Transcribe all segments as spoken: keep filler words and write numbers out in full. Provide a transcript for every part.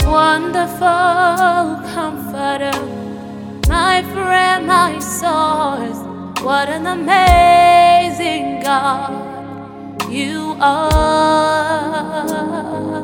Wonderful comforter, my friend, my source. What an amazing God you are.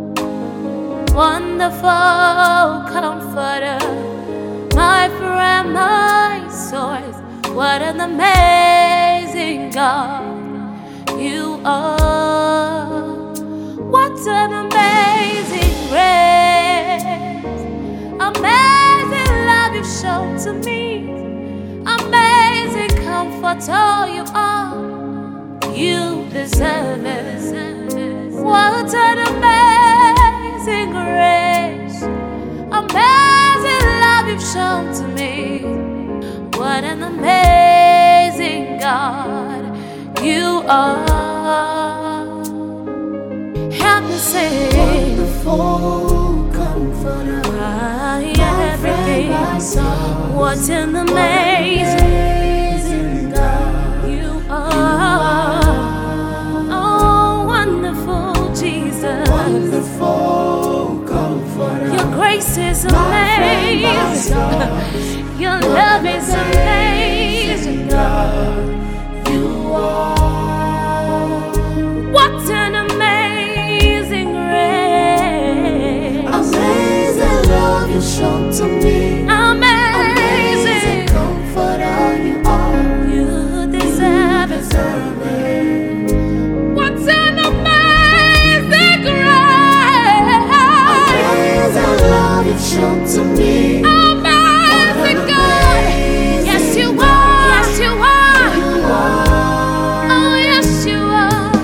Wonderful comforter, my friend, my source. What an amazing God you are. What an amazing grace, amazing love you've shown to me, amazing comforter you are. You deserve it. What an amazing grace, amazing love you've shown to me. What an amazing God you are. Help me sing. Wonderful comforter, I my everything. friend, my soul. What an amazing Amazing God you are. Oh, wonderful Jesus. Wonderful comforter, Your grace is my friend, my amazing. soul. Your What love an is amazing. God you are. What an amazing grace. Amazing love you shown to me. Amazing. Comforter you are. You deserve it. Deserve it. What an amazing grace. Amazing love you shown to me. Amazing God. Yes, you are. Yes, you are. You are. Oh, yes, you are.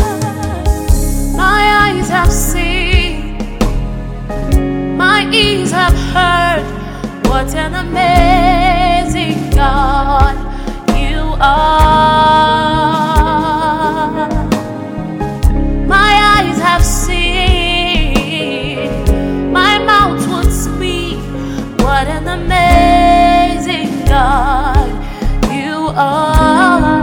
My eyes have seen, my ears have heard. What an amazing God you are. My eyes have seen, my mouth would speak. What an amazing God you are.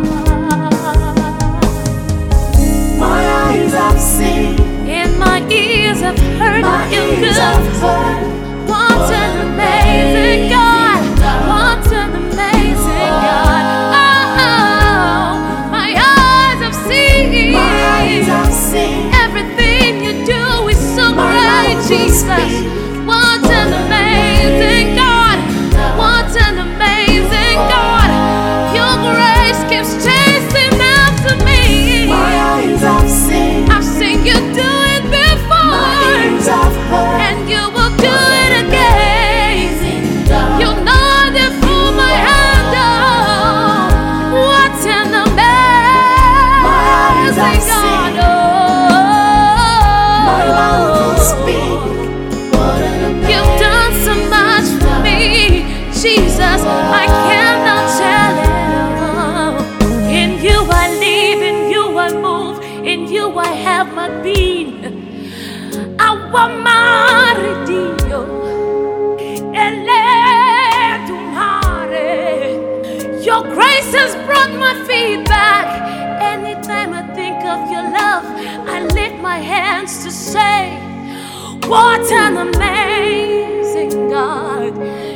My eyes have seen, And my ears have heard my you ears good. have heard. What an amazing God. What an amazing God. Oh, my eyes have seen. My eyes have seen. Everything you do is so My great, mouth will Jesus. speak. What an amazing God. What an amazing God. Your grace keeps chasing after me. My eyes have seen. I've seen you do it My before, ears have heard. and you will do it again. Amazing God. You know that for my hand, oh, what an amazing have God, seen. oh. My mouth will speak. What an amazing You've done so much for me, Jesus, I cannot tell it all. In you I live, in you I move, in you I have my being. Awamare Dio, Eledumare. Your grace has brought my feet back. Anytime I think of your love, I lift my hands to say, what an amazing God